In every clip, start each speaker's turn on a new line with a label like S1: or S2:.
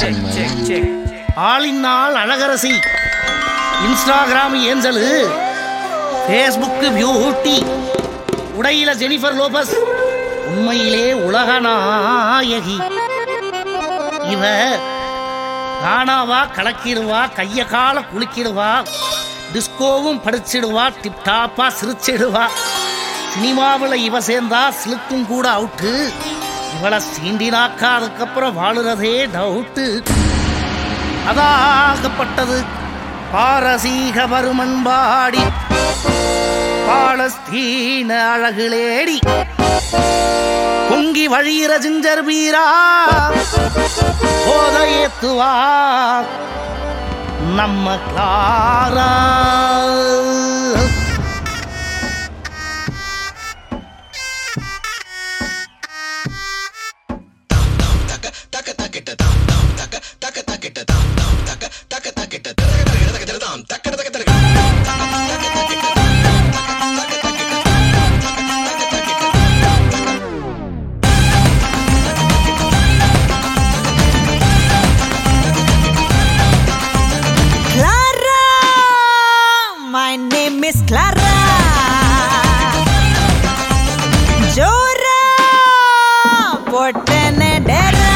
S1: ஆளினால் அழகரசி, Instagram angel, Facebook beauty, உடையில Jennifer Lopez, உண்மையிலே உலக நாயகி. இவ காணாவா கலக்கிடுவா, கைய கால குலுக்கிடுவா, டிஸ்கோவும் படிச்சிடுவா, டிப்டாப்பா சிரிச்சிடுவா. சினிமாவில் இவ சேர்ந்தா சிலுக்கும் கூட அவுட்டு. இவளை சீண்டினாக்கா அதுக்கப்புறம் வாழுறதே டவுட்டு. அதாகப்பட்டது பாரசீக வருமன்பாடி, பாலஸ்தீன அழகுலேடி, பொங்கி வழியிற ஜிஞ்சர் வீரா, போத ஏத்துவா நம்ம Clara.
S2: My name is Clara. Jora potene dera.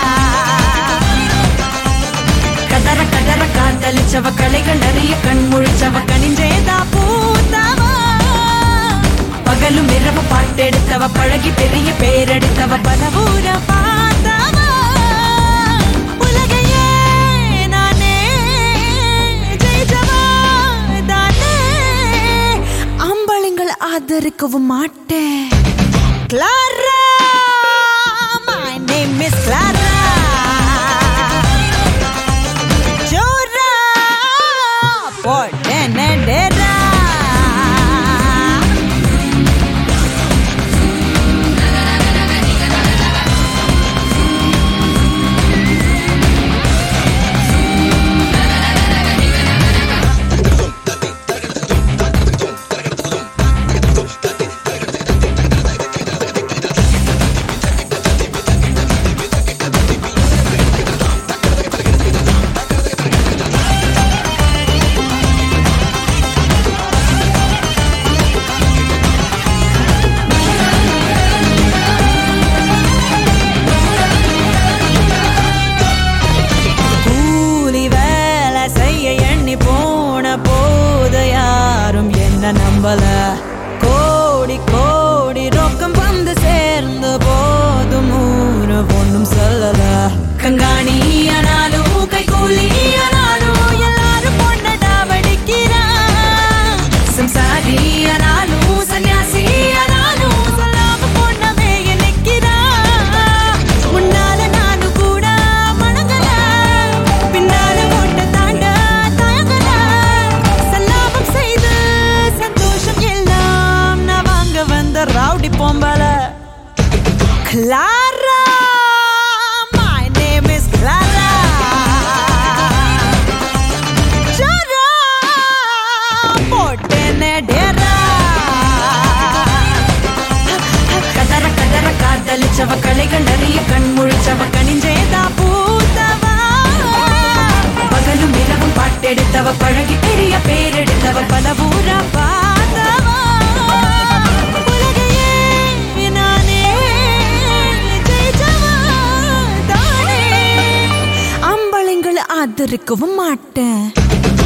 S2: Kadara kadara kaadalichava kaligal nariya kanmuzhichava kaninjeda pootava. Pagalu miravu paatedutava palagi periya peredutava palavura paatava. Ulagaye naane jeyjava. ஆதரிக்கவும் மாட்டேன். Clara, my name is Clara. ஜோரா போட்டேனே டேரா. நம்பல கோடி கோடி ரொக்கம் வந்து சேர்ந்த போதும் ஊரு ஒன்றும் சொல்லல. கங்காணி ஆனாலும் கைகூலி ஆனாலும் எல்லாரும் பொண்ணடா வடிக்கிறான். சம்சாரி ஆனாலும் சன்னியாசி ஆனாலும் சொல்லாம பொண்ணமே நிற்கிறான். முன்னால நானும் கூட மணங்கல, பின்னால போட்ட தாண்ட தயங்கல. சல்லாபம் செய்து எல்லாம் நான் வாங்க வந்த ரவுடி பொம்பல. Clara, my name is Clara. ஜோரா போட்டேனே டேரா. கதற கதற காதலிச்சவ கலைகள் நிறைய கண்முழிச்சவ கனிஞ்சேதா பூத்தவா. பகலும் இரவும் பாட்டெடுத்தவ பழகி பெரிய பேரெடுத்தவ பல ஊரா பார்த்தவா. உலகையே நானே ஜெயிச்சவா தானே. அம்பளைங்களை ஆதரிக்கவும் மாட்டேன்.